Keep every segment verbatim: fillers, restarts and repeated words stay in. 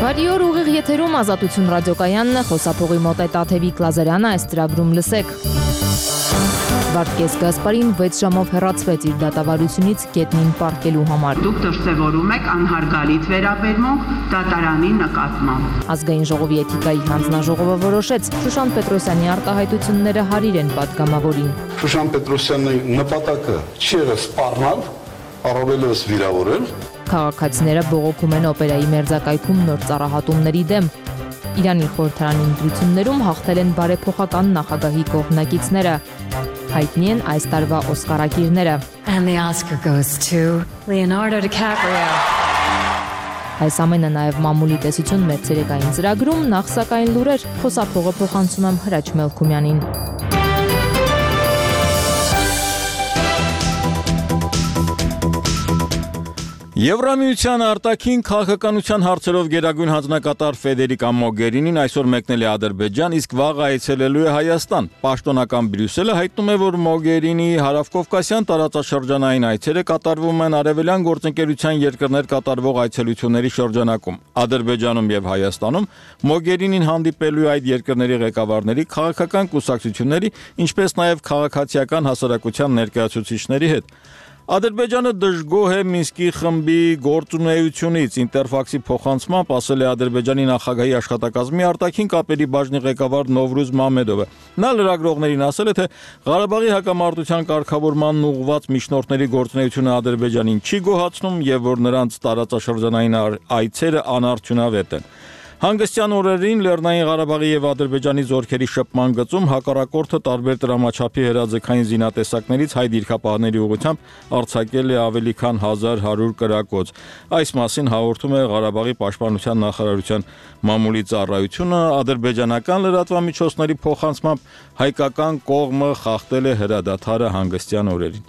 Բարի օր, ուղիղ եթերում Ազատություն ռադիոկայանն է, խոսափողի մոտ է Տաթևիկ Լազարյանը, այս ծրագրում լսեք։ Վարդգես Գասպարին վեց ժամով հեռացվեց իր դատավարությունից գետնին պառկելու համար։ Դուք դրսևորում եք անհարգալից վերաբերմունք դատարանի նկատմամբ։ Ազգային ժողովի էթիկայի հանձնաժողովը որոշեց Շուշան Պետրոսյանի արտահայտությունները հարիր են պատգամավորին։ Շուշան Պետրոսյանի նպատակը չի եղել սպառնալ, առավելևս վիրավորել։ Քաղաքացիները բողոքում են օպերայի մերձակայքում նոր ծառահատումների դեմ։ Իրանի խորհրդարանի ընտրություններում հաղթել են բարեփոխական նախագահի կողմնակիցները։ Հայտնի են այս տարվա օսկարակիրները։ And the Oscar goes to Leonardo DiCaprio. Այս ամենը նաև մամուլի տեսություն մեր ցերեկային ծրագրում, նախ սակայն լուրեր, խոսափողը փոխանցում եմ Հրաչ Մելքումյանին։ Եվրամիության արտաքին քաղաքականության հարցերով գերագույն հանձնակատար Ֆեդերիկա Մոգերինին այսօր մեկնել է Ադրբեջան, իսկ վաղ այցելելու է Հայաստան։ Պաշտոնական Բրյուսելը հայտնում է, որ Մոգերինիի հարավկովկասյան տարածաշրջանային այցերը կատարվում են արևելյան գործընկերության երկրներ կատարվող այցելությունների շրջանակում։ Ադրբեջանում եւ Հայաստանում Մոգերինին հանդիպելու է այդ երկրների ղեկավարների, քաղաքական կուսակցությունների, ինչպես նաեւ քաղաքացիական հասարակության ներկայացուցիչների հետ։ Ադրբեջանը դժգոհ է Մինսկի խմբի գործունեությունից, Ինտերֆաքսի փոխանցմամբ ասել է Ադրբեջանի նախագահի աշխատակազմի արտաքին կապերի բաժնի ղեկավար Նովրուզ Մամեդովը։ Նա լրագրողներին ասել է, թե Ղարաբաղի հակամարտության կարգավորմանն ուղղված միջնորդների գործունեությունը Ադրբեջանին չի գոհացնում եւ որ նրանց տարածաշրջանային այցերը անարդյունավետ են։ Հանգստյան օրերին Լեռնային Ղարաբաղի եւ Ադրբեջանի զորքերի շփման գծում հակառակորդը տարբեր տրամաչափի հրաձգային զինատեսակներից հայ դիրքապահների ուղղությամբ արձակել է ավելի քան հազար հարյուր կրակոց։ Այս մասին հաղորդում է Ղարաբաղի պաշտպանության նախարարության մամուլի ծառայությունը, ադրբեջանական լրատվամիջոցների փոխանցմամբ հայկական կողմը խախտել է հրադադարը հանգստյան օրերին։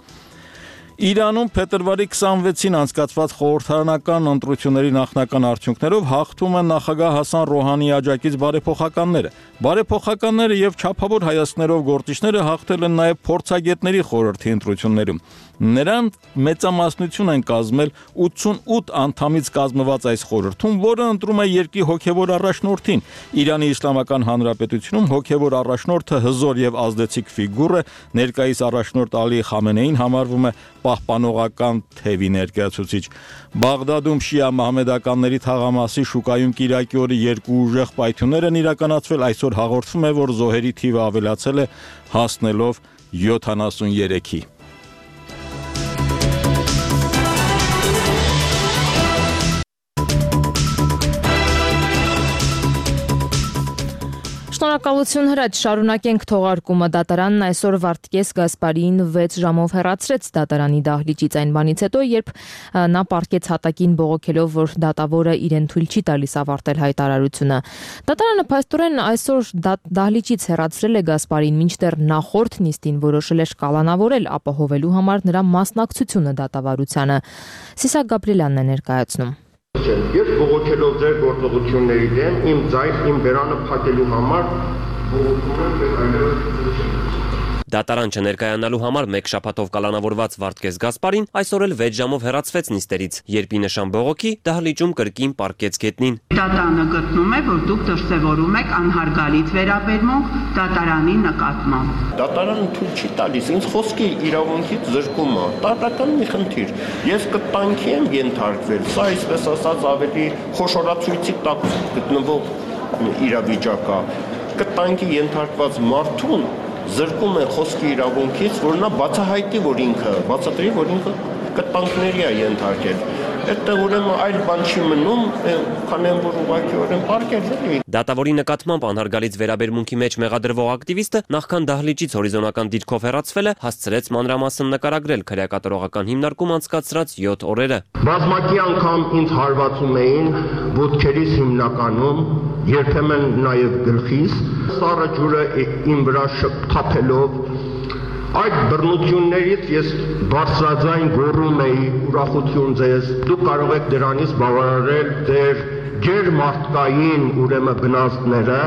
Իրանում փետրվարի քսանվեցին անցկացված խորհրդարանական ընտրությունների նախնական արդյունքներով հաղթում են նախագահ Հասան Ռոհանիի աջակից բարեփոխականները։ Բարեփոխականները եւ չափավոր հայացքներով գործիչները հաղթել են նաեւ փորձագետների խորհրդի ընտրություններում։ Նրանք մեծամասնություն են կազմել ութսունութ անդամից կազմված այս խորհրդում, որը ընտրում է երկրի հոգևոր առաջնորդին։ Իրանի Իսլամական Հանրապետությունում հոգևոր առաջնորդը հզոր եւ ազդեցիկ ֆիգուր է, ներկայիս առաջնորդ Ալի Խամենեին համարվում է պահպանողական թևի ներկայացուցիչ։ Բաղդադում շիա մահմեդականների թաղամասի շուկայում կիրակի օրը երկու ուժեղ պայթյուններ են իրականացվել, այսօր հաղորդվում է, որ զոհերի թիվը ավելացել է, հասնելով յոթանասունյոթի։ Շնորհակալություն Հրաչ, շարունակենք թողարկումը։ Դատարանն այսօր Վարդգես Գասպարիին վեց ժամով հեռացրեց դատարանի դահլիճից այն բանից հետո, երբ նա պառկեց հատակին բողոքելով, որ դատավորը իրեն թույլ չի տալիս ավարտել հայտարարությունը։ Դատարանը փաստորեն այսօր դահլիճից հեռացրել է Գասպարին, մինչդեռ նախորդ նիստին որոշել էր կալանավորել ապահովելու համար նրա մասնակցությունը դատավարությանը։ Սիսակ Գաբրիելյանն է ներկայացնում։ Ես բողոքելով ձեր գործողությունների դեմ իմ ձայն, իմ բերանը փակելու համար բողոքում եմ ձեր այլևս Դատարան չներկայանալու համար մեկ շաբաթով կալանավորված Վարդգես Գասպարին այսօր էլ վեց ժամով հեռացվեց նիստերից, երբ ի նշան բողոքի դահլիճում կրկին պառկեց գետնին։ Դատարանը գտնում է, որ դուք դրսևորում եք անհարգալից վերաբերմունք դատարանի նկատմամբ։ Դատարանը թույլ չի տալիս ինձ խոսքի իրավունքից զրկումը, տարրական մի խնդիր։ Ես կտանքի եմ ենթարկվել, սա այսպես ասած ավելի խոշորացույցի տակ գտնվող իրավիճակ է։ Կտանքի ենթարկված մարդուն զրկում է խոսքի իրավունքից, որ նա բացահայտի, որ ինքը, բացատրի, որ ինքը կտանքների է ենթարկել։ Այդտեղ ուրեմն այլ բան չի մնում, քան որ ուղղակիորեն պարկել էլի։ Դատավորի նկատմամբ անհարգալից վերաբերմունքի մեջ մեղադրվող ակտիվիստը նախքան դահլիճից հորիզոնական դիրքով հեռացվելը հասցրեց մանրամասն նկարագրել քրեակատարողական հիմնարկում անցկացրած յոթ օրերը։ Բազմակի անգամ ինձ հարվածում էին ոտքերիս հիմնականում, երբեմն նաև գլխիս, սառը ջուրը իմ վրա շփթափելով Այդ բռնություններից ես բարձրաձայն գոռում էի ուրախություն ձեզ, դուք կարող եք դրանից բավարարել ձեր ջերմարտկային ուրեմն վնասները։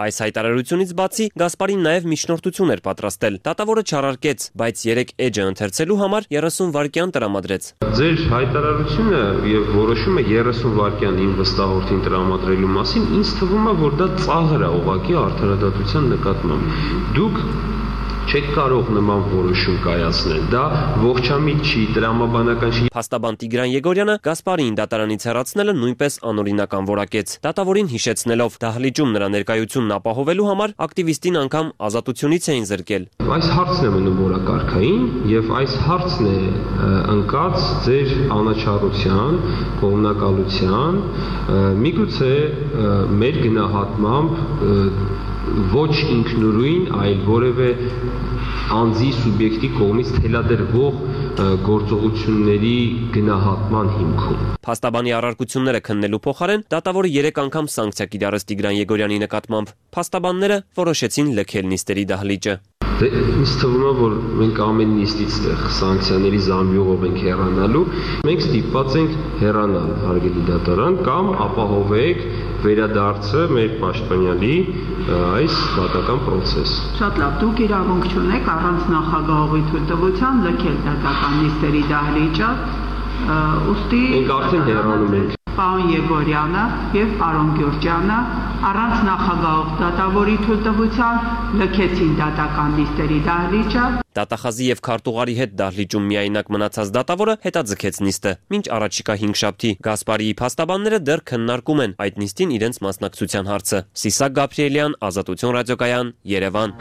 Այս հայտարարությունից բացի Գասպարին նաև միջնորդություն էր պատրաստել։ Դատավորը չարարկեց, բայց երեք էջը ընթերցելու համար երեսուն վայրկյան տրամադրեց։ Ձեր հայտարարությունը եւ որոշումը երեսուն վայրկյան իմ վստահորդին տրամադրելու մասին ինձ թվում է, որ դա ծաղր է ուղղակի արդարադատության նկատմամբ։ Դուք չեք կարող նման որոշում կայացնել, դա ողջամիտ չի, տրամաբանական չի։ Փաստաբան Տիգրան Եգորյանը Գասպարիին դատարանից հեռացնելը նույնպես անօրինական որակեց։ Դատավորին հիշեցնելով դահլիճում նրա ներկայությունն ապահովելու համար ակտիվիստին անգամ ազատությունից էին զրկել։ Այս հարցն է մնում օրակարգային եւ այս հարցն է ընկած ձեր անաչառության, կողմնակալության, միգուցե մեր գնահատմամբ ոչ ինքնուրույն, այլ որևէ անձի սուբյեկտի կողմից թելադրվող գործողությունների գնահատման հիմքում։ Փաստաբանի առարկությունները քննելու փոխարեն դատավորը երեք անգամ սանկցիա կիրառեց Տիգրան Եգորյանի նկատմամբ։ Փաստաբանները որոշեցին լքել նիստերի դահլիճը։ Դե ինձ թվում է, որ մենք ամեն նիստից տեղ սանկցիաների զամբյուղով ենք հեռանալու, մենք ստիպված ենք հեռանալ, հարգելի դատարան, կամ ապահովեք վերադարձը մեր պաշտպանյալի այս դատական process։ Շատ լավ, դուք իրավունք չունեք առանց նախագահողի թույլտվության լքել դատական նիստերի դահլիճը, ուստի մենք արդեն հեռանում ենք։ Պարոն Եգորյանը եւ պարոն Գյուրջյանը առանց նախագահող դատավորի թույլտվության լքեցին դատական նիստերի դահլիճը։ Դատախազի եւ քարտուղարի հետ դահլիճում միայնակ մնացած դատավորը հետաձգեց նիստը։ Մինչ առաջիկա հինգշաբթի Գասպարիի փաստաբանները դեռ քննարկում են այդ նիստին իրենց մասնակցության հարցը։ Սիսակ Գաբրիելյան, Ազատություն ռադիոկայան, Երևան։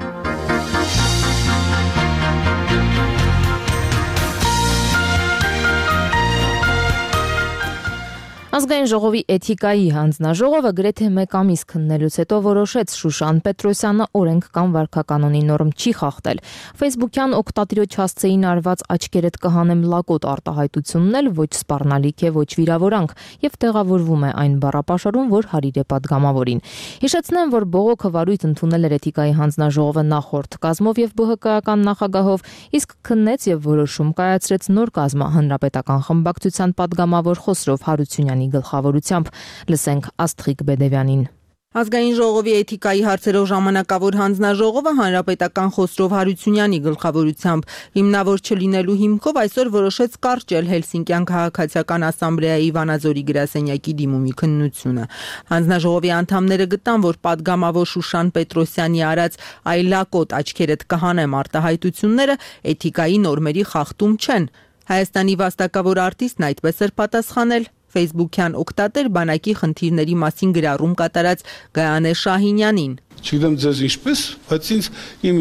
Ազգային ժողովի էթիկայի հանձնաժողովը գրեթե մեկ ամիս քննելուց հետո որոշեց Շուշան Պետրոսյանը օրենք կամ վարքականոնի նորմ չի խախտել։ Facebook-յան օգտատիրոջ հասցեին արված աչքերդ կհանեմ լակոտ արտահայտությունն էլ ոչ սպառնալիք է, ոչ վիրավորանք եւ տեղավորվում է այն բառապաշարում, որ հարիր է պատգամավորին։ Հիշեցնեմ, որ բողոքը վարույթ ընդունել էր էթիկայի հանձնաժողովը նախորդ կազմով եւ ԲՀԿ-ական նախագահով, իսկ քննեց եւ որոշում կայացրեց նոր կազմը հանրապետական խմբակցության պատգամավոր Խոսրով Հարությունյանի գլխավորությամբ։ Լսենք Աստղիկ Բեդևյանին։ Ազգային ժողովի էթիկայի հարցերով ժամանակավոր հանձնաժողովը հանրապետական Խոսրով Հարությունյանի գլխավորությամբ հիմնավոր չլինելու հիմքով այսօր որոշեց կարճել Հելսինկյան քաղաքացիական ասամբլեայի Վանաձորի գրասենյակի դիմումի քննությունը։ Հանձնաժողովի անդամները գտան, որ պատգամավոր Շուշան Պետրոսյանի արած այլակոտ աչքերդ կհանեմ արտահայտությունները էթիկայի նորմերի խախտում չեն։ Հայաստանի վաստակավոր արտիստն այդպես էր պատասխանել Facebook-յան օգտատեր բանակի խնդիրների մասին գրառում կատարած Գայանե Շահինյանին։ Չգիտեմ ձեզ ինչպես, բայց ինձ իմ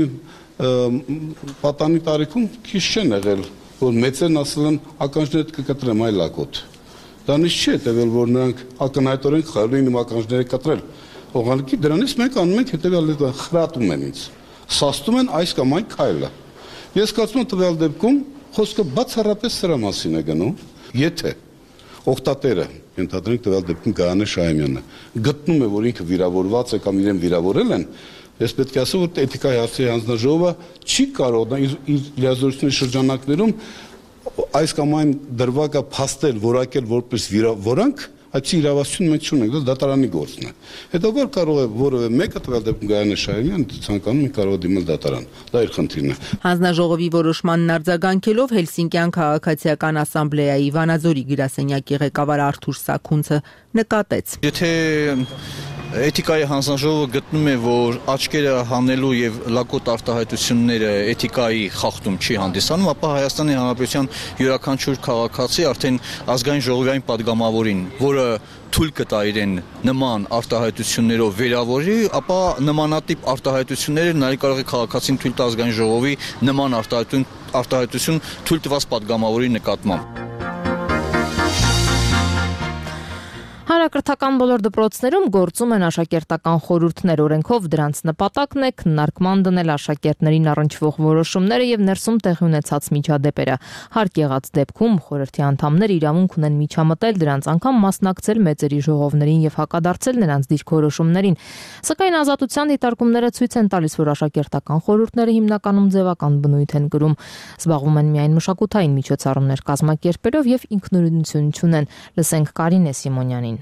պատանի տարիքում քիչ չեն եղել, որ մեծերն ասել են ականջներդ կկտրեմ այլ ակոտ։ Դա նիշ չի հետևել, որ նրանք ակնհայտորեն խաղային իմ ականջները կտրել։ Ուղղակի դրանից մենք անում ենք հետևյալ խրատում են ինձ։ Սաստում են այս կամ այն քայլը։ Ես կարծում եմ տվյալ դեպքում խոսքը բացառապես սրա մասին է գնում, եթե օգտատերը, ենթադրենք տվյալ դեպքում Գայանե Շահինյանը, գտնում է, որ ինքը վիրավորված է կամ իրեն վիրավորել են, ես պետք է ասեմ, որ էթիկայի հարցերի հանձնաժողովը չի կարող իր լիազորությունների շրջանակներում այս կամ այն դրվագը փաստել, որակել որպես վիրավորանք, այդ իրավասությունը մենք չունենք, դա դատարանի գործն է։ Հետո որ կարող է որևէ մեկը տվյալ դեպքում Գայանե Շահինյանը ցանկանում է կարող դիմել դատարան։ Դա իր խնդիրն է։ Հանձնաժողովի որոշմանն արձագանքելով Հելսինկյան քաղաքացիական ասամբլեայի Վանաձորի գրասենյակի ղեկավար Արթուր Սաքունցը նկատեց։ Եթե Էթիկայի հանձնաժողովը գտնում է, որ աչքերը հանելու եւ լակոտ արտահայտությունները էթիկայի խախտում չի հանդիսանում, ապա Հայաստանի Հանրապետության յուրաքանչյուր քաղաքացի արդեն ազգային ժողովային падգամավորին, որը թույլ կտա իրեն նման արտահայտություններով վերավորի, ապա նմանատիպ արտահայտությունները նաև կարող է քաղաքացին թույլ տա ազգային ժողովի նման արտահայտություն արտահայտություն թույլ տված падգամավորի նկատմամբ։ Հանրակրթական բոլոր դպրոցներում գործում են աշակերտական խորհուրդներ, օրենքով դրանց նպատակն է քննարկման դնել աշակերտներին առնչվող որոշումները եւ ներսում տեղի ունեցած միջադեպերը։ Հարկ եղած դեպքում խորհրդի անդամները իրավունք ունեն միջամտել դրանց, անգամ մասնակցել մեծերի ժողովներին եւ հակադարձել նրանց դիրքորոշումներին։ Սակայն Ազատության դիտարկումները ցույց են տալիս, որ աշակերտական խորհուրդները հիմնականում ձևական բնույթ են կրում, զբաղվում են միայն մշակութային միջոցառումներ կազմակերպելով եւ ինքնուրույնություն չունեն։ Լսենք Կարինե Սիմոնյանին։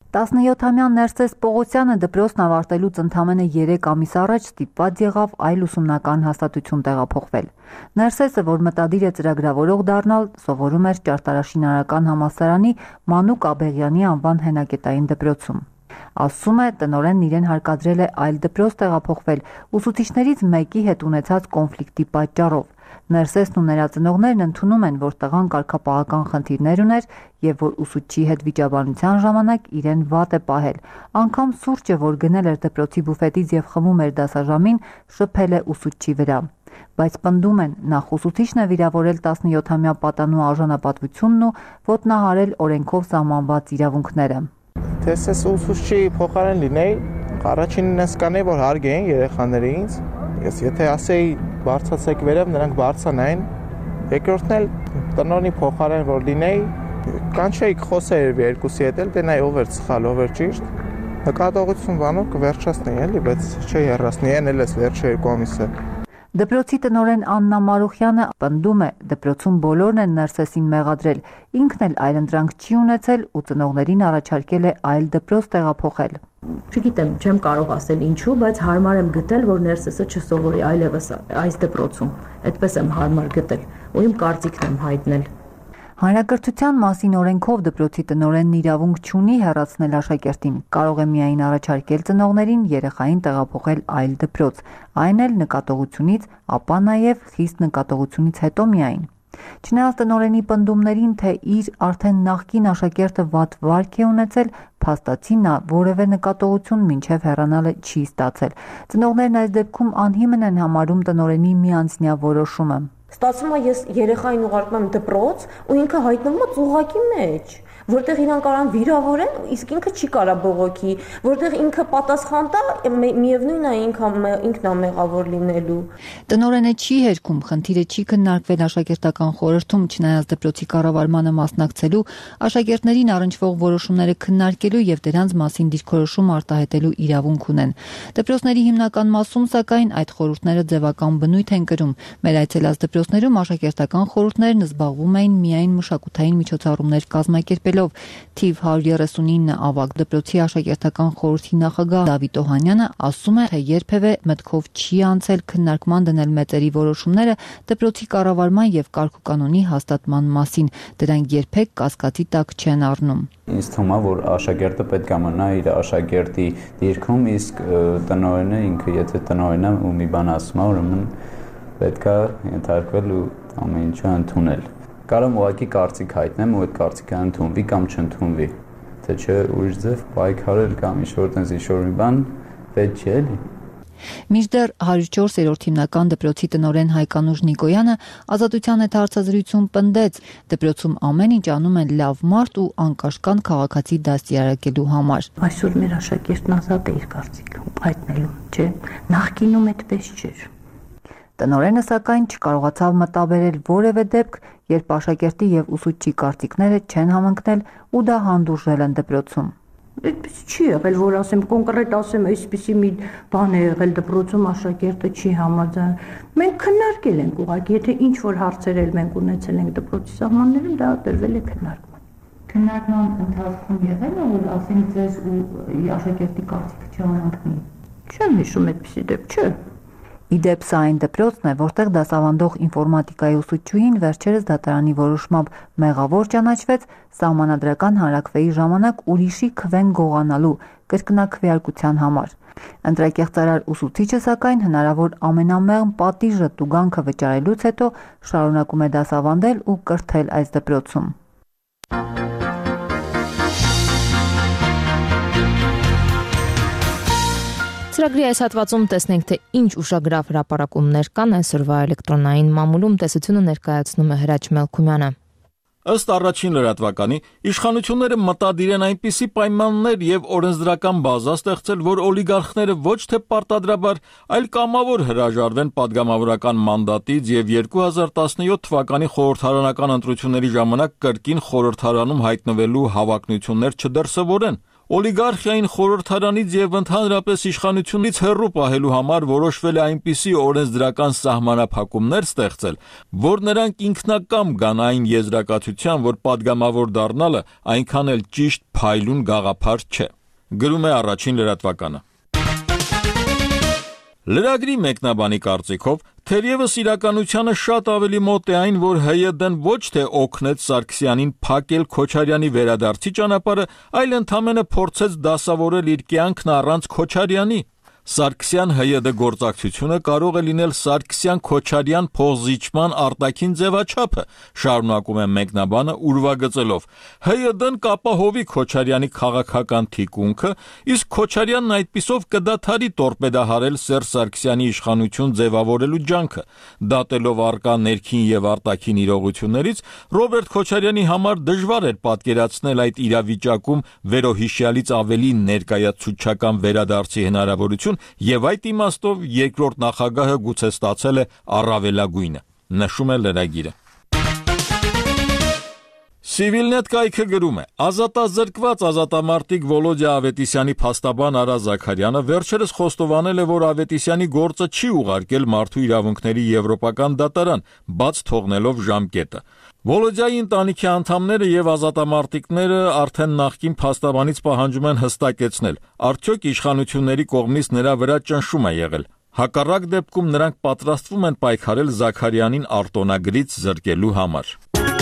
տասնյոթամյա Ներսես Պողոսյանը դպրոցն ավարտելուց ընդամենը երեք ամիս առաջ ստիպված եղավ այլ ուսումնական հաստատություն տեղափոխվել։ Ներսեսը, որ մտադիր է ծրագրավորող դառնալ, սովորում էր Ճարտարաշինարարական համալսարանի Մանուկ Աբեղյանի անվան հենակետային դպրոցում։ Ասում է, տնօրենն իրեն հարկադրել է այլ դպրոց տեղափոխվել ուսուցիչներից մեկի հետ ունեցած կոնֆլիկտի պատճառով։ Ներսեսն ու նրա ծնողներն ընդունում են, որ տղան կարգապահական խնդիրներ ուներ եւ որ ուսուցչի հետ վիճաբանության ժամանակ իրեն վատ է պահել։ Անգամ սուրճը, որ գնել էր դպրոցի բուֆետից եւ խմում էր դասաժամին, շփել է ուսուցչի վրա։ Բայց պնդում են, նախ ուսուցիչն է վիրավորել տասնյոթամյա պատանու արժանապատվությունն ու ոտնահարել օրենքով սահմանված իրավունքները։ Ես ես ուսուցչի փոխարեն լինեի, առաջինն ես կանեի, որ հարգեին երեխաներին ինձ։ Ես եթե ասեի բարձացեք վերև, նրանք բարձանային։ Երկրորդն էլ տնօրենի փոխարեն որ լինեի, կանչեի խոսեի երկուսի հետ էլ, դե նայ ով էր սխալ, ով էր ճիշտ։ Նկատողություն բանով կվերջացնեի էլի, բայց չէ հեռացնի, այն էլ էս վերջը երկու ամիսը։ Դպրոցի տնօրեն Աննա Մարուխյանը պնդում է, դպրոցում բոլորն են Ներսեսին մեղադրել, ինքն էլ այլընտրանք չի ունեցել ու ծնողներին առաջարկել է այլ դպրոց տեղափոխել։ Չգիտեմ, չեմ կարող ասել ինչու, բայց հարմար եմ գտել, որ Ներսեսը չսովորի այլևս այս դպրոցում։ Այդպես եմ հարմար գտել ու իմ կարծիքն եմ հայտնել։ Հանրակրթության մասին օրենքով դպրոցի տնօրենն իրավունք չունի հեռացնել աշակերտին, կարող է միայն առաջարկել ծնողներին երեխային տեղափոխել այլ դպրոց, այն էլ նկատողությունից, ապա նաև խիստ նկատողությունից հետո միայն։ Չնայած տնօրենի պնդումներին, թե իր արդեն նախկին աշակերտը վատ վարք է ունեցել, փաստացի նա որևէ նկատողություն մինչև հեռանալը չի ստացել։ Ծնողներն այս դեպքում անհիմն են համարում տնօրենի միանձնյա որոշումը։ Ստացվում է ես երեխային ուղարկում եմ դպրոց ու ինքը հայտնվում է ծուղակի մեջ, որտեղ իրան կարան վիրավորեն, իսկ ինքը չի կարա բողոքի, որտեղ ինքը պատասխան տա, միևնույն է ինքը ինքն է մեղավոր լինելու։ Տնօրենը չի հերքում, խնդիրը չի քննարկվել աշակերտական խորհրդում, չնայած դպրոցի կառավարմանը մասնակցելու, աշակերտներին առնչվող որոշումները քննարկելու եւ դրանց մասին դիրքորոշում արտահայտելու իրավունք ունեն։ Դպրոցների հիմնական մասում, սակայն, այդ խորհուրդները ձևական բնույթ են կրում։ Մեր այցելած դպրոցներում աշակերտական խորհուրդներն զբաղվում էին միայն մշակութային միջոցառումներ կազմակերպելով։ Թիվ հարյուր երեսունինը ավագ դպրոցի աշակերտական խորհրդի նախագահ Դավիթ Օհանյանը ասում է, թե երբևէ մտքով չի անցել քննարկման դնել մեծերի որոշումները դպրոցի կառավարման եւ կարգուկանոնի հաստատման մասին։ Դրանք երբեք կասկածի տակ չեն առնում։ Ինձ թվում է, որ աշակերտը պետք է մնա իր աշակերտի դիրքում, իսկ տնօրենը ինքը եթե տնօրեն է ու մի բան ասում է, ուրեմն պետք է ենթարկվել ու ամեն ինչը ընդունել։ Կարող եմ ուղղակի կարծիք հայտնեմ ու այդ կարծիքը ընդունվի կամ չընդունվի, թե չէ ուրիշ ձև պայքարել կամ ինչ-որ տենց ինչ-որ մի բան պետք չէ էլի։ Մինչդեռ հարյուր չորսերորդ հիմնական դպրոցի տնօրեն Հայկանուշ Նիկոյանը ազատության հետ հարցազրույցում պնդեց, դպրոցում ամեն ինչ անում են լավ մարդ ու անկաշկան քաղաքացի դաստիարակելու համար։ Այսօր մեր աշակերտն ազատ է իր կարծիքը հայտնելու, չէ՞։ Նախկինում այդպես չէր։ Տնօրենը սակայն չկարողացավ մտաբերել որևէ դեպք, երբ աշակերտի եւ ուսուցչի կարծիքները չեն համընկնել ու դա հանդուրժել են դպրոցում։ Այդպես չի եղել, որ ասեմ կոնկրետ ասեմ, այսպեսի մի բան է եղել դպրոցում աշակերտը չի համաձայնել։ Մենք քննարկել ենք ուղղակի, եթե ինչ որ հարցեր էլ մենք ունեցել ենք դպրոցի սահմաններում, դա տրվել է քննարկման։ Քննարկման ընթացքում եղել է, որ ասենք ձեզ ու աշակերտի կարծիքը չհամընկնի։ Չեմ հիշում այդպեսի դեպք, չէ։ Իդեպ սա այն դպրոցն է, որտեղ դասավանդող ինֆորմատիկայի ուսուցչուհին վերջերս դատարանի որոշմամբ մեղավոր ճանաչվեց սահմանադրական հանրաքվեի ժամանակ ուրիշի քվեն գողանալու կրկնակվեարկության համար։ Ընտրակեղծարար ուսուցիչը սակայն հնարավոր ամենամեղմ պատիժը տուգանքը վճարելուց հետո շարունակում է դասավանդել ու կրթել այս դպրոցում։ Ծրագրի այս հատվածում տեսնենք, թե ինչ ուշագրավ հրապարակումներ կան այսօրվա էլեկտրոնային մամուլում, տեսությունը ներկայացնում է Հրաչ Մելքումյանը։ Ըստ առաջին լրատվականի, իշխանությունները մտադիր են այնպիսի պայմաններ եւ օրենսդրական բազա ստեղծել, որ օլիգարխները ոչ թե պարտադրաբար, այլ կամավոր հրաժարվեն падգամավորական մանդատից եւ երկու հազար տասնյոթ թվականի խորհրդարանական ընտրությունների ժամանակ կրկին խորհրդարանում հայտնվելու հավակնություններ չդրսևորեն։ Օլիգարխիային խորհրդարանից եւ ընդհանրապես իշխանությունից հեռու պահելու համար որոշվել է այնպիսի օրենսդրական սահմանափակումներ ստեղծել, որ նրանք ինքնակամ գան այն եզրակացության, որ падգամավոր դառնալը այնքան էլ ճիշտ փայլուն գաղափար չէ։ Գրում է առաջին լրատվականը։ Լրագրի մեկնաբանի կարծիքով թերևս իրականությանը շատ ավելի մոտ է այն, որ ՀՅԴ-ն ոչ թե օգնեց Սարգսյանին փակել Քոչարյանի վերադարձի ճանապարհը, այլ ընդամենը փորձեց դասավորել իր կյանքն առանց Քոչարյանի։ Սարգսյան-ՀՅԴ գործակցությունը կարող է լինել Սարգսյան-Քոչարյան փոխզիջման արտաքին ձևաչափը, շարունակում է մեկնաբանը ուրվագծելով։ ՀՅԴ-ն կապահովի Քոչարյանի քաղաքական թիկունքը, իսկ Քոչարյանն այդպիսով կդադարի տորպեդահարել Սերժ Սարգսյանի իշխանություն ձևավորելու ջանքը։ Դատելով առկա ներքին եւ արտաքին իրողություններից, Ռոբերտ Քոչարյանի համար դժվար էր պատկերացնել այդ իրավիճակում վերոհիշյալից ավելի ներկայացուցչական վերադարձի հնարավորություն եւ այդ իմաստով երկրորդ նախագահը գուցե ստացել է առավելագույնը, նշում է լրագիրը։ Civilnet կայքը գրում է. ազատազրկված ազատամարտիկ Վոլոդյա Ավետիսյանի փաստաբան Արա Զաքարյանը վերջերս խոստովանել է, որ Ավետիսյանի գործը չի ուղարկել Մարդու իրավունքների եվրոպական դատարան, բաց թողնելով ժամկետը։ Վոլոդյայի ընտանիքի անդամները եւ ազատամարտիկները արդեն նախկին փաստաբանից պահանջում են հստակեցնել, արդյոք իշխանությունների կողմից նրա վրա ճնշում է եղել։ Հակառակ դեպքում նրանք պատրաստվում են պայքարել Զաքարյանին արտոնագրից զրկելու համար։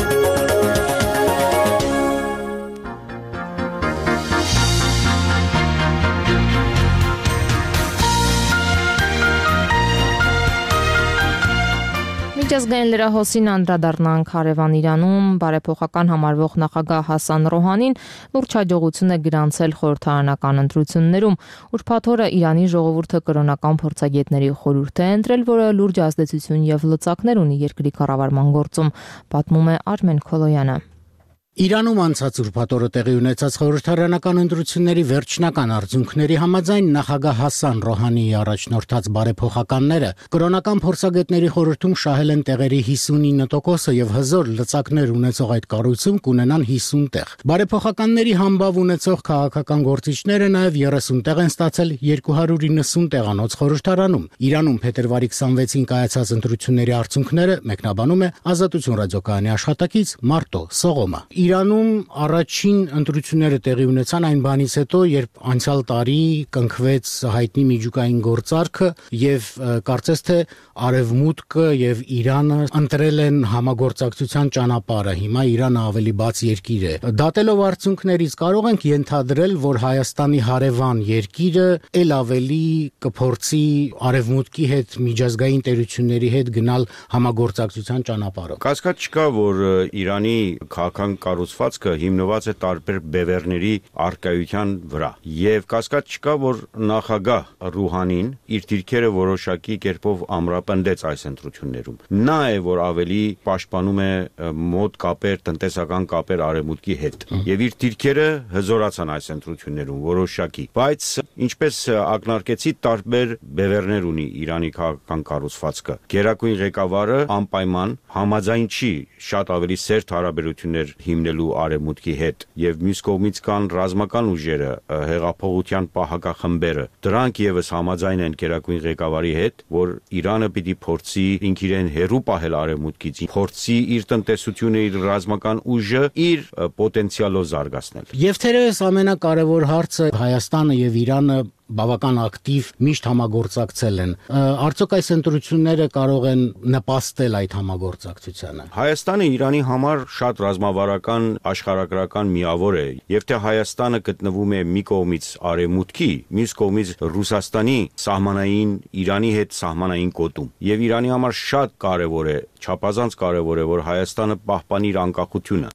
Միջազգային լրահոսին անդրադառնանք հարևան Իրանում բարեփոխական համարվող նախագահ Հասան Ռոհանին լուրջ հաջողություն է գրանցել խորհրդարանական ընտրություններում։ Ուրբաթ օրը Իրանի ժողովուրդը կրոնական փորձագետների խորհուրդ է ընտրել, որը լուրջ ազդեցություն եւ լծակներ ունի երկրի կառավարման գործում, պատմում է Արմեն Քոլոյանը։ Իրանում անցած ուրբաթ օրը տեղի ունեցած խորհրդարանական ընտրությունների վերջնական արդյունքների համաձայն նախագահ Հասան Ռոհանիի առաջնորդած բարեփոխականները կրոնական փորձագետների խորհրդում շահել են տեղերի հիսունինը տոկոսը եւ հզոր լծակներ ունեցող այդ կառույցում կունենան հիսուն տեղ։ Բարեփոխականների համբավ ունեցող քաղաքական գործիչները նաեւ երեսուն տեղ են ստացել երկու հարյուր իննսուն տեղանոց խորհրդարանում։ Իրանում փետրվարի քսանվեցին կայացած ընտրությունների արդյունքները մեկնաբանում է Ազատություն ռադիոկայանի աշխատակից Մարտո Սողոմը։ Իրանում առաջին ընտրությունները տեղի ունեցան այն բանից հետո, երբ անցյալ տարի կնքվեց հայտնի միջուկային գործարքը եւ կարծես թե Արևմուտքը եւ Իրանը ընտրել են համագործակցության ճանապարհը։ Հիմա Իրանը ավելի բաց երկիր է։ Դատելով արդյունքներից կարող ենք ենթադրել, որ Հայաստանի հարևան երկիրը ել ավելի կփորձի Արևմուտքի հետ միջազգային տերությունների հետ գնալ համագործակցության ճանապարհով։ Կասկած չկա, որ Իրանի քաղաքական կառուցվածքը հիմնված է տարբեր բևեռների առկայության վրա եւ կասկած չկա, որ նախագահ Ռուհանին իր դիրքերը որոշակի կերպով ամրապնդեց այս ընտրություններում։ Նա է, որ ավելի պաշտպանում է մոտ կապեր, տնտեսական կապեր Արևմուտքի հետ եւ իր դիրքերը հզորացան այս ընտրություններում որոշակի, բայց ինչպես ակնարկեցի, տարբեր բևեռներ ունի Իրանի քաղաքական կառուցվածքը։ Գերագույն ղեկավարը անպայման համաձայն չի շատ ավելի սերտ հարաբերություններ հիմնելու Արևմուտքի հետ եւ մյուս կողմից կան ռազմական ուժերը, հեղափոխության պահակախմբերը։ Դրանք եւս համաձայն են Գերագույն ղեկավարի հետ, որ Իրանը պիտի փորձի ինքիրեն հերու պահել Արևմուտքից, փորձի իր տնտեսությունը, իր ռազմական ուժը իր պոտենցիալով զարգացնել։ Եվ թերևս ամենակարևոր հարցը Հայաստանը եւ Իրանը բավական ակտիվ միշտ համագործակցել են։ Արդյոք այս ընտրությունները կարող են նպաստել այդ համագործակցությանը։ Հայաստանը Իրանի համար շատ ռազմավարական աշխարհագրական միավոր է, եւ թե Հայաստանը գտնվում է մի կողմից Արևմուտքի, մյուս կողմից Ռուսաստանի սահմանային Իրանի հետ սահմանային գոտում։ Եվ Իրանի համար շատ կարևոր է, չափազանց կարևոր է, որ Հայաստանը պահպանի իր անկախությունը։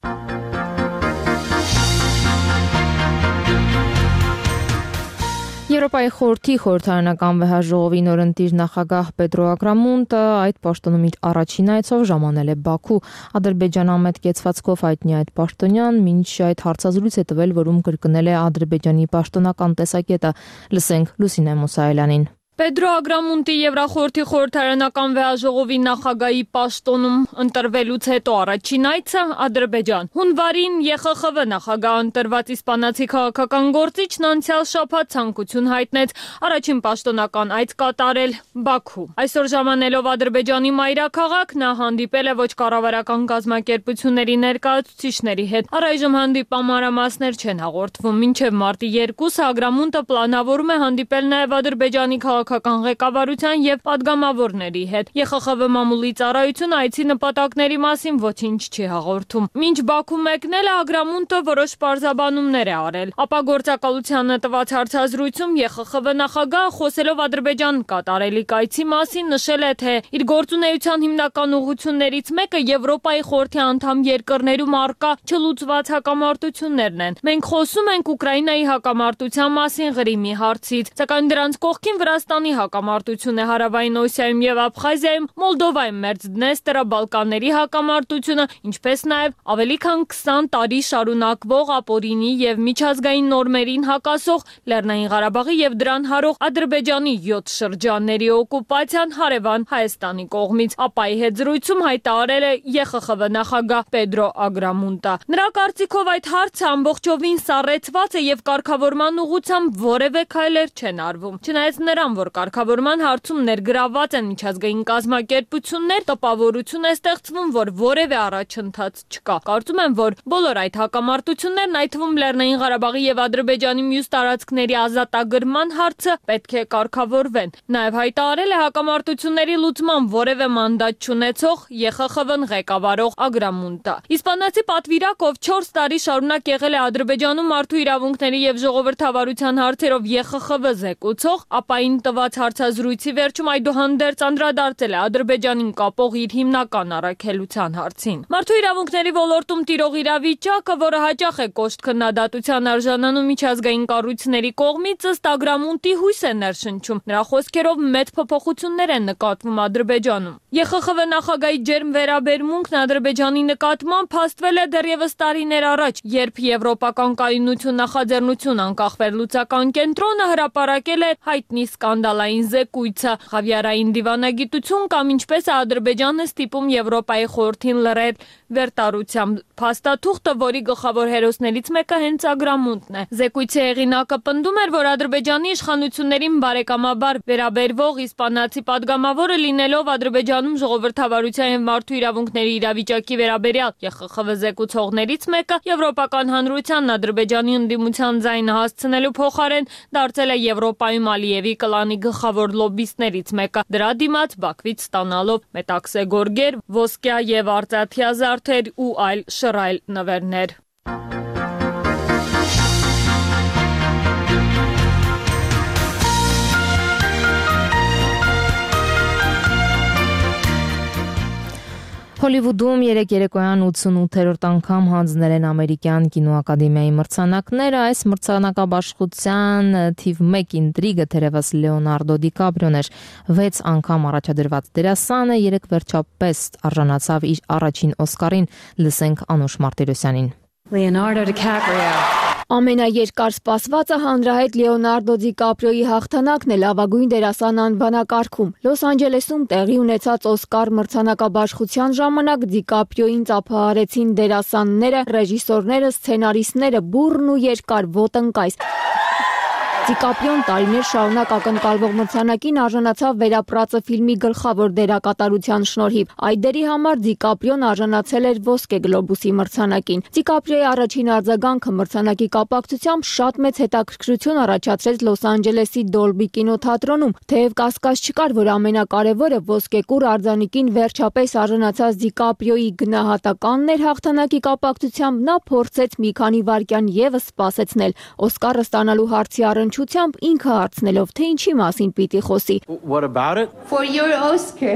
Եվրոպայի խորհրդի խորհրդարանական վեհաժողովի նորընտիր նախագահ Պետրո Ագրամունտը այդ պաշտոնում իր առաջին այցով ժամանել է Բաքու։ Ադրբեջանամետ կեցվածքով հայտնի այդ պաշտոնյան մինչ այդ հարցազրույց է տվել, որում կրկնել է Ադրբեջանի պաշտոնական տեսակետը։ Լսենք Լուսինե Մուսայելյանին։ Պետրո Ագրամունտի Եվրախորհրդի խորհրդարանական վեաժողովի նախագահի պաշտոնում ընտրվելուց հետո առաջին այցը Ադրբեջան։ Հունվարին ԵԽԽՎ նախագահ ընտրված իսպանացի քաղաքական գործիչն անցյալ շաբաթ ցանկություն հայտնեց առաջին պաշտոնական այց կատարել Բաքու։ Այսօր ժամանելով Ադրբեջանի մայրաքաղաք նա հանդիպել է ոչ կառավարական կազմակերպությունների ներկայացուցիչների հետ։ Առայժմ հանդիպման մանրամասներ չեն հաղորդվում։ Մինչև մարտի երկուսը Ագրամունտը պլանավորում է հանդիպել նաև Ադրբեջանի քաղաքական ղեկավարության եւ падգամավորների հետ։ ԵԽԽՎ մամուլի ծառայությունը այցի նպատակների մասին ոչինչ չի հաղորդում։ Մինչ Բաքու մեկնել է Ագրամունտը որոշ պարզաբանումներ է արել։ Ապա գործակալությանը տված հարցազրույցում ԵԽԽՎ նախագահը խոսելով Ադրբեջան կատարելիք այցի մասին նշել է, թե իր գործունեության հիմնական ուղղություններից մեկը Եվրոպայի խորհրդի անդամ երկրներում առկա չլուծված հակամարտություններն են։ Մենք խոսում ենք Ուկրաինայի հակամարտության մասին Ղրիմի հարցից, սակայն դրանց կողքին Վրաստանի հակամարտություն է Հարավային Օսիայում եւ Աբխազիայում, Մոլդովայում Մերձդնեստրը, Բալկանների հակամարտությունը, ինչպես նաեւ ավելի քան քսան տարի շարունակվող ապօրինի եւ միջազգային նորմերին հակասող Լեռնային Ղարաբաղի եւ դրան հարող Ադրբեջանի յոթ շրջանների օկուպացիան հարևան Հայաստանի կողմից։ Ապայի հետ զրույցում հայտարարել է ԵԽԽՎ նախագահ Պետրո Ագրամունտը։ Նրա կարծիքով այդ հարցը ամբողջովին սառեցված է եւ կարգավորման ուղղությամբ որևէ քայլեր չեն արվում։ Չնայած նրան, որ կարգավորման հարցում ներգրավված են միջազգային կազմակերպություններ, տպավորություն է ստեղծվում, որ որևէ առաջընթաց չկա։ Կարծում եմ, որ բոլոր այդ հակամարտություններն, այդ թվում Լեռնային Ղարաբաղի եւ Ադրբեջանի մյուս տարածքների ազատագրման հարցը պետք է կարգավորվեն։ Նաեւ հայտարարել է հակամարտությունների լուծման որևէ մանդատ չունեցող ԵԽԽՎ-ն ղեկավարող Ագրամունտը։ Իսպանացի պատվիրակով չորս տարի շարունակ եղել է Ադրբեջանում մարդու իրավունքների եւ ժողովրդավարության հարցերով ԵԽԽՎ զեկուցող, ապային տված հարցազրույցի վերջում այդուհանդերձ անդրադարձել է Ադրբեջանին կապող իր հիմնական առաքելության հարցին։ Մարդու իրավունքների ոլորտում տիրող իրավիճակը, որը հաճախ է կոշտ քննադատության արժանանում միջազգային կառույցների կողմից, ըստ Ագրամունտի հույս է ներշնչում։ Նրա խոսքերով մեծ փոփոխություններ են նկատվում Ադրբեջանում։ ԵԽԽՎ նախագահի ջերմ վերաբերմունքն Ադրբեջանի նկատմամբ փաստվել է դեռևս տարիներ առաջ, երբ Եվրոպական կայունություն նախաձեռնություն անկախ վերլուծական կենտրոնը հրապարակել է հայտնի սկանդալային զեկույցը, խավիարային դիվանագիտություն կամ ինչպես է Ադրբեջանը ստիպում Եվրոպայի խորհրդին լրել վերտարությամբ փաստաթուղթը, որի գլխավոր հերոսներից մեկը հենց Ագրամունտն է։ Զեկույցի հեղինակը պնդում էր, որ Ադրբեջանի իշխանություններին բարեկամաբար վերաբերվող իսպանացի падգամավորը լինելով Ադրբեջանում ժողովրդավարության եւ մարդու իրավունքների իրավիճակի վերաբերյալ ԵԽԽՎ զեկուցողներից մեկը Եվրոպական հանրությանն Ադրբեջանի ընդդիմության ձայնը հասցնելու փոխարեն դարձել է Եվրոպայում Ալիևի կլանի գլխավոր լոբբիստներից մեկը, դրա դիմաց Բաքվից ստանալով մետաքսե գորգեր, ոսկյա եւ արծաթյա զարդեր ու այլ շռայլ նվերներ։ Հոլիվուդում երեկ երեկոյան ութսունութերորդ անգամ հանձնել են ամերիկյան կինոակադեմիայի մրցանակները, այս մրցանակաբաշխության թիվ մեկ ինտրիգը թերևս Լեոնարդո Դիկապրիոն էր, վեց անգամ առաջադրված դերասանը երեկ վերջապես արժանացավ իր առաջին Օսկարին, լսենք Անուշ Մարտիրոսյանին։ Leonardo DiCaprio Ամենաերկար սպասվածը հանրահայտ Լեոնարդո Դիկապրիոյի հաղթանակն է լավագույն դերասան անվանակարգում։ Լոս Անջելեսում տեղի ունեցած Օսկար մրցանակաբաշխության ժամանակ Դիկապրիոյին ծափահարեցին դերասանները, ռեժիսորները, սցենարիստները, բուռն ու երկար ոտնկայս։ Դիկապրիոն տարիներ շարունակ ակնկալվող մրցանակին արժանացավ Վերապրածը ֆիլմի գլխավոր դերակատարության շնորհիվ։ Այդ դերի համար Դիկապրիոն արժանացել էր Ոսկե գլոբուսի մրցանակին։ Դիկապրիոյի առաջին արձագանքը մրցանակի կապակցությամբ շատ մեծ հետաքրքրություն առաջացրեց Լոս Անջելեսի Դոլբի կինոթատրոնում։ Թեև կասկած չկար, որ ամենակարևորը ոսկեկուր արձանիկին վերջապես արժանացած Դիկապրիոյի գնահատականն էր, հաղթանակի կապակցությամբ նա փորձեց մի քանի վայրկյան եւս սպասեցնել Օսկարը ստանալու հարցի առնչությամբ ինքը հարցնելով, թե ինչի մասին պիտի խոսի։ What about it? For your Oscar.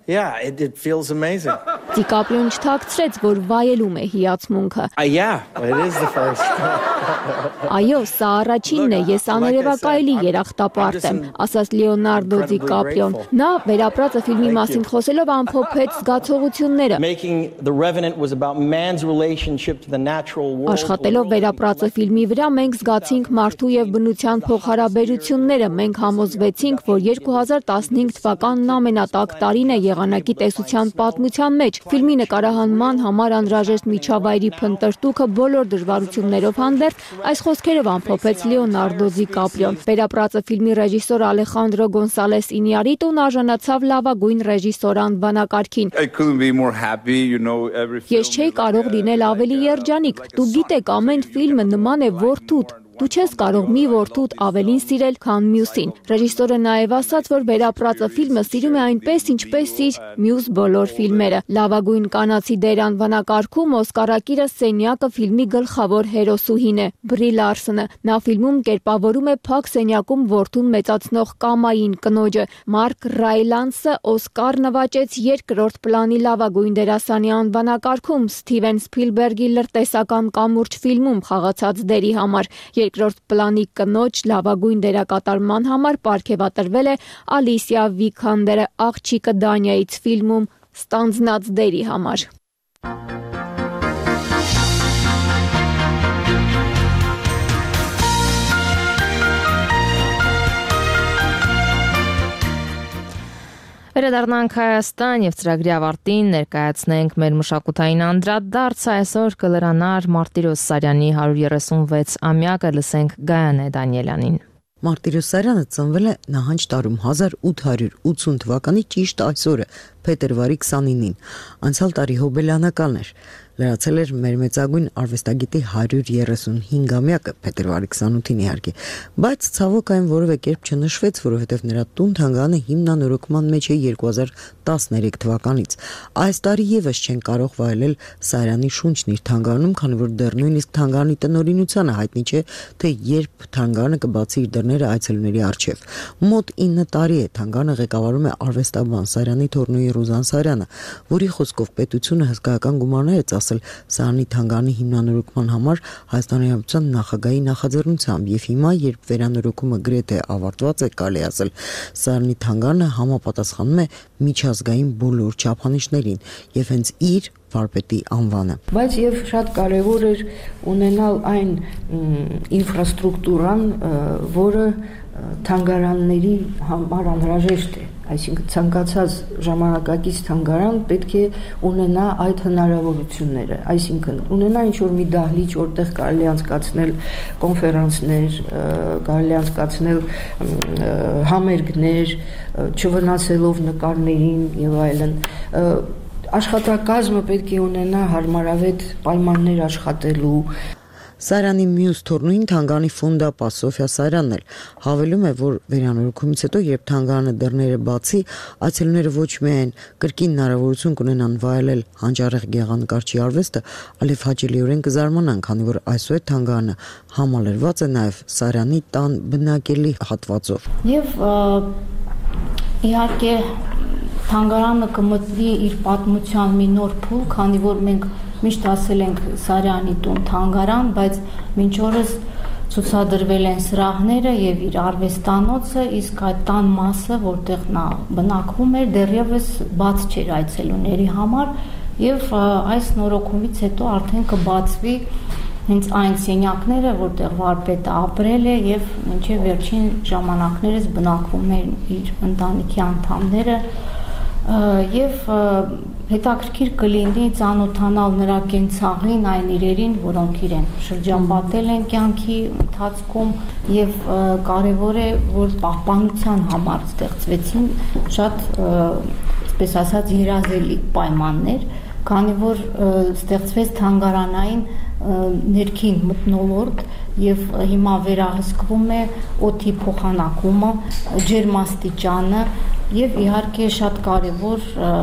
Yeah, it, it feels amazing. Դիկապրիոն չթաքցրեց, որ վայելում է հիացմունքը։ Uh, yeah, it is the first. Այո, սա առաջինն է, ես աներևակայելի երախտապարտ եմ, ասաց Լեոնարդո Դիկապրիոն։ Նա վերապրածը ֆիլմի մասին խոսելով ամփոփեց զգացողությունները։ Making The Revenant was about man's relationship to the natural world. Աշխատելով վերապրածը ֆիլմի վրա մենք զգացինք մարդու եւ բնության փոխհարաբերությունները։ Մենք համոզվեցինք, որ երկու հազար տասնհինգ թվականն ամենատաք տարին է եղանակի տեսության պատմության մեջ։ Ֆիլմի նկարահանման համար անհրաժեշտ միջավայրի փնտրտուքը բոլոր դժվարություններով հանդերձ այս խոսքերով ամփոփեց Լեոնարդո Դիկապրիոն։ Վերապրածը ֆիլմի ռեժիսոր Ալեխանդրո Գոնսալես Ինիարիտուն արժանացավ լավագույն ռեժիսոր անվանակարգին։ Ես չէի կարող լինել ավելի երջանիկ։ Դու գիտեք, ամեն ֆիլմը նման է որդուդ։ Դու չես կարող մի որդուդ ավելին սիրել, քան մյուսին։ Ռեժիսորը նաև ասաց, որ վերապրածը ֆիլմը սիրում է այնպես, ինչպես իր մյուս բոլոր ֆիլմերը։ Լավագույն կանացի դեր անվանակարգում Օսկարակիրը սենյակը ֆիլմի գլխավոր հերոսուհին է՝ Բրի Լարսոնը։ Նա ֆիլմում կերպավորում է փակ սենյակում որդուն մեծացնող կամային կնոջը։ Մարկ Ռայլանսը Օսկար նվաճեց երկրորդ պլանի լավագույն դերասանի անվանակարգում Սթիվեն Սփիլբերգի լրտեսական կամուրջ ֆիլմում խաղացած դերի համար։ Երկրորդ պլանի կնոջ լավագույն դերակատարման համար պարգևատրվել է Ալիսիա Վիքանդերը Աղջիկը Դանիայից ֆիլմում ստանձնած դերի համար։ Վերադառնանք Հայաստան եւ ծրագրի ավարտին ներկայացնենք մեր մշակութային անդրադարձը այսօր կլրանար Մարտիրոս Սարյանի հարյուր երեսունվեց ամյակը, լսենք Գայանե Դանիելյանին։ Մարտիրոս Սարյանը ծնվել է նահանջ տարում հազար ութ հարյուր ութսուն թվականի ճիշտ այսօրը փետրվարի քսանինին։ Անցյալ տարի հոբելյանականն էր։ Լրացել էր մեր մեծագույն արվեստագետի հարյուր երեսունհինգամյակը փետրվարի քսանութին իհարկե, բայց ցավոք այն որևէ կերպ չնշվեց, որովհետև նրա տուն-թանգարանը հիմնանորոգման մեջ է երկու հազար տասներեք թվականից։ Այս տարի եւս չեն կարող վայելել Սարյանի շունչն իր թանգարանում, քանի որ դեռ նույնիսկ թանգարանի տնօրինությանը հայտնի չէ, թե երբ թանգարանը կբացի իր դռները այցելուների առջև։ Մոտ ինը տարի է թանգարանը ղեկավարում է արվեստաբան Սարյանի թոռնուի Ռուզան Սարյանը, որի խոսքով պետությունը հսկայական գումարներ է Սարյանի թանգարանի հիմնանորոգման համար Հայաստանի Հանրապետության նախագահի նախաձեռնությամբ եւ հիմա երբ վերանորոգումը գրեթե ավարտված է, կարելի ասել, Սարյանի թանգարանը համապատասխանում է միջազգային բոլոր չափանիշներին եւ հենց իր վարպետի անվանը։ Բայց եւ շատ կարեւոր էր ունենալ այն ինֆրաստրուկտուրան, որը թանգարանների համար անհրաժեշտ է, այսինքն ցանկացած ժամանակակից թանգարան պետք է ունենա այդ հնարավորությունները, այսինքն ունենա ինչ-որ մի դահլիճ, որտեղ կարելի անցկացնել կոնֆերանսներ, կարելի անցկացնել համերգներ, չվնասելով նկարներին եւ այլն։ Աշխատակազմը պետք է ունենա հարմարավետ պայմաններ աշխատելու։ Սարյանի մյուս թոռնուին թանգարանի ֆոնդապա Սոֆիա Սարյանն էլ հավելում է, որ վերանորոգումից հետո, երբ թանգարանը դռները բացի, այցելուները ոչ միայն կրկին հնարավորություն կունենան վայելել հանճարեղ գեղանկարչի արվեստը, այլև հաճելիորեն կզարմանան, քանի որ այսօր թանգարանը համալրված է նաև Սարյանի տան բնակելի հատվածով։ Եվ իհարկե թանգարանը կմտնի իր պատմության մի նոր փուլ, քանի որ մենք միշտ ասել ենք Սարյանի տուն թանգարան, բայց մինչ օրս ցուցադրվել են սրահները եւ իր արվեստանոցը, իսկ այդ տան մասը, որտեղ նա բնակվում էր, դեռևս բաց չէր այցելուների համար եւ այս նորոգումից հետո արդեն կբացվի հենց այն սենյակները, որտեղ վարպետը ապրել է եւ մինչեւ վերջին ժամանակներս բնակվում են իր ընտանիքի անդամները եւ հետաքրքիր կլինի ծանոթանալ նրա կենցաղին, այն իրերին, որոնք իրեն շրջապատել են կյանքի ընթացքում եւ կարեւոր է, որ պահպանության համար ստեղծվեցին շատ, այսպես ասած, երազելի պայմաններ, քանի որ ստեղծվեց թանգարանային ներքին մթնոլորտ եւ հիմա վերահսկվում է օդի փոխանակումը, ջերմաստիճանը եւ իհարկե շատ կարեւոր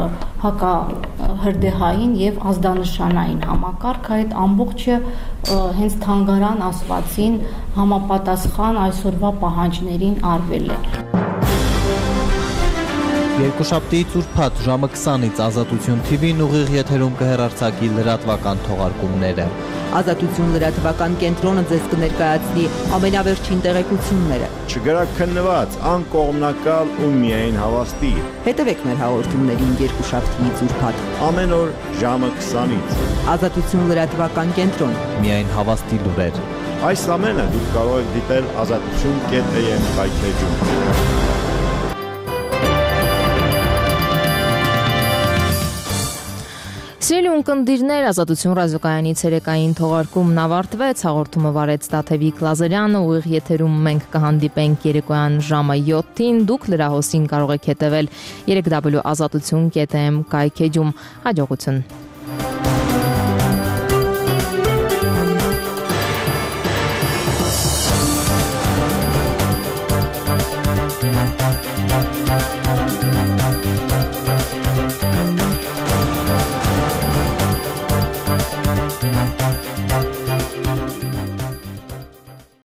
հակահրդեհային եւ ազդանշանային համակարգ, այդ ամբողջը հենց թանգարան ասվածին համապատասխան այսօրվա պահանջներին արվել է։ Երկուշաբթի ծուրփաթ ժամը քսանից Ազատություն թի վին ուղիղ եթերում կհեռարձակի լրատվական թողարկումները։ Ազատություն լրատվական կենտրոնը ձեզ կներկայացնի ամենավերջին տեղեկությունները։ Չգրաքննված, անկողմնակալ ու միայն հավաստի։ Հետևեք մեր հաղորդումներին երկուշաբթի ծուրփաթ ամեն օր ժամը քսանից։ Ազատություն լրատվական կենտրոն։ Միայն հավաստի լուրեր։ Այս ամենը դուք կարող եք դիտել ազատություն կետ է եմ կայքեջում։ Սիրելի ունկնդիրներ, Ազատություն ռադիոկայանի ցերեկային թողարկումն ավարտվեց, հաղորդումը վարեց Տաթևիկ Լազարյանը, ուղիղ եթերում մենք կհանդիպենք երեկոյան ժամը յոթին, դուք լրահոսին կարող եք հետևել երեք w ազատություն կետ am կայքեջում, հաջողություն։